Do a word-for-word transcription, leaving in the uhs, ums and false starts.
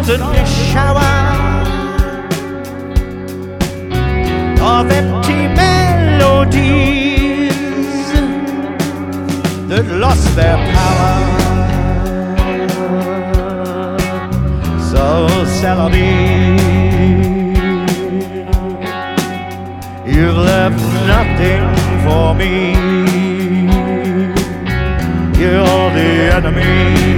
golden shower of empty melodies that lost their power. So Celabi, you've left nothing for me. You're the enemy.